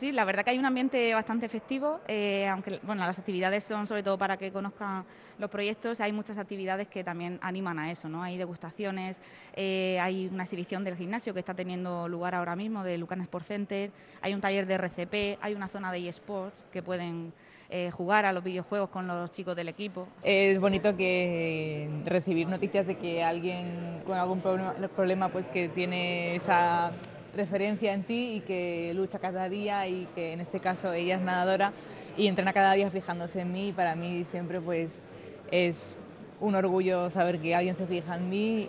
Sí, la verdad que hay un ambiente bastante festivo, aunque bueno, las actividades son sobre todo para que conozcan los proyectos, hay muchas actividades que también animan a eso, ¿no? Hay degustaciones, hay una exhibición del gimnasio que está teniendo lugar ahora mismo, de Lucan Sport Center, hay un taller de RCP, hay una zona de eSports que pueden jugar a los videojuegos con los chicos del equipo. Es bonito que recibir noticias de que alguien con algún problema pues que tiene esa referencia en ti y que lucha cada día y que en este caso ella es nadadora y entrena cada día fijándose en mí y para mí siempre pues es un orgullo saber que alguien se fija en mí